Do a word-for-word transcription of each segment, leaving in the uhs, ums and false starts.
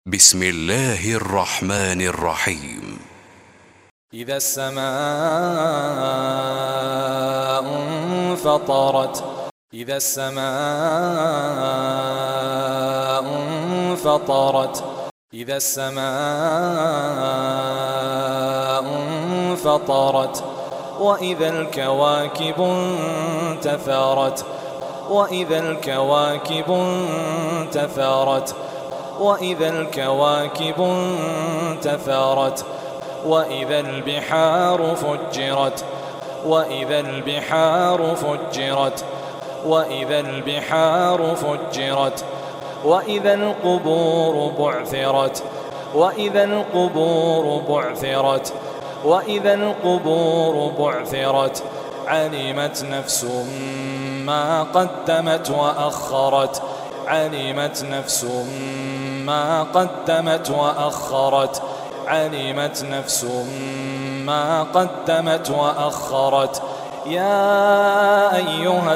بسم الله الرحمن الرحيم. إذا السماء انفطرت إذا السماء انفطرت إذا السماء انفطرت وإذا الكواكب انتثرت وإذا الكواكب انتثرت وإذا الكواكب انتثرت وإذا البحار فجرت وإذا البحار فجرت وإذا البحار فجرت وإذا القبور بعثرت وإذا القبور بعثرت وإذا القبور بعثرت علمت نفس ما قدمت وأخرت علمت نفس ما قدمت وأخرت علمت نفس ما قدمت وأخرت يا أيها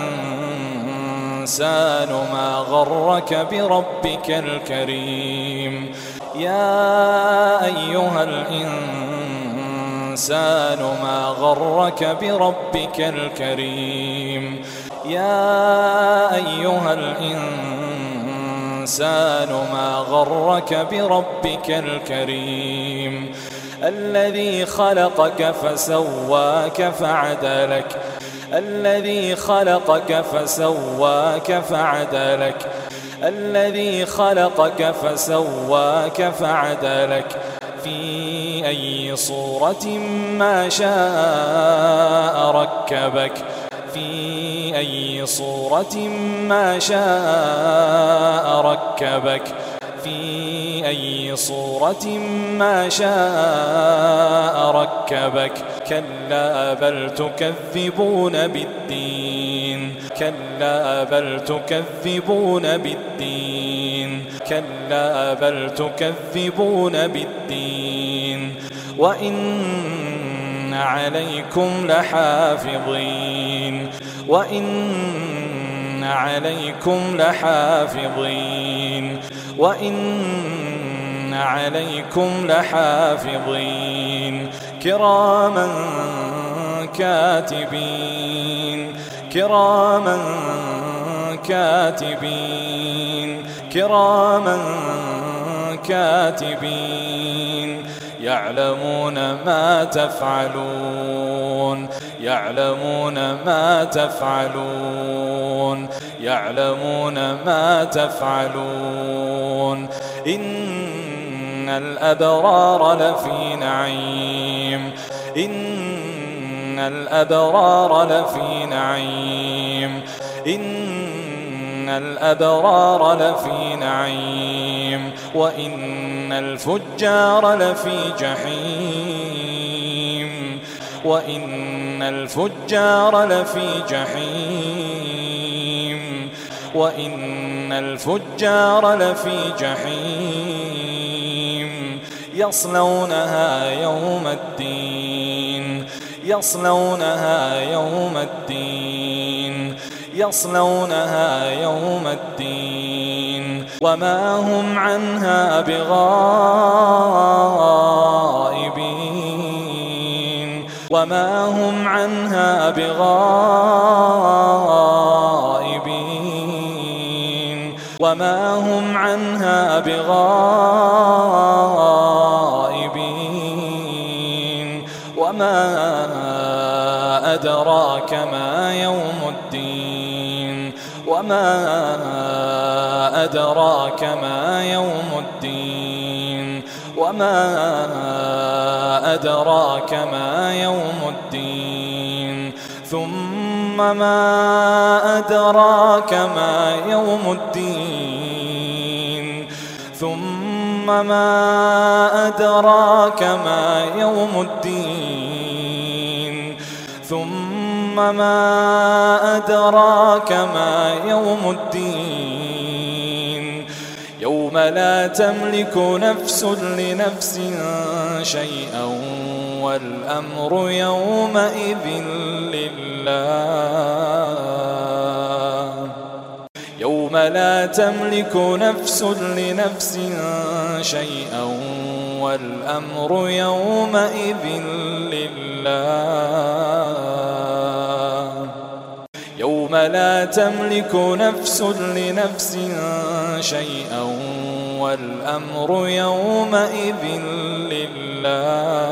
الإنسان ما غرك بربك الكريم يا أيها الإنسان ما غرك بربك الكريم يا أيها الإنسان ما غرك بربك الكريم الذي خلقك فسواك فعدلك الذي خلقك فسواك فعدلك الذي خلقك فسواك فعدلك في أي صورة ما شاء ركبك في أي صورة ما شاء ركبك في أي صورة ما شاء ركبك كلا بل تكذبون بالدين كلا بل تكذبون بالدين كلا بل تكذبون بالدين وإن عليكم لحافظين وإن عليكم لحافظين وإن عليكم لحافظين كراما كاتبين كراما كاتبين كراما كاتبين يعلمون ما تفعلون يعلمون ما تفعلون يعلمون ما تفعلون إن الأبرار لفي نعيم إن الأبرار لفي نعيم إن الأبرار لفي نعيم وإن الفجار لفي جحيم وإن الفجار لفي جحيم وإن الفجار لفي جحيم يصلونها يوم الدين يصلونها يوم الدين يصلونها يوم الدين وما هم عنها بغائبين وما هم عنها بغائبين وما هم عنها بغائبين وما أدراك ما يوم الدين وما أدراك ما يوم الدين وما أدراك ما يوم الدين ثم ما أدراك ما يوم الدين ثم ما أدراك ما يوم الدين ثم ما أدراك ما يوم الدين يوم لا تملك نفس لنفس شيئا والأمر يومئذ لله يوم يوم لا تملك نفس لنفس شيئا والأمر يومئذ لله يوم لا تملك نفس لنفس شيئا والأمر يومئذ لله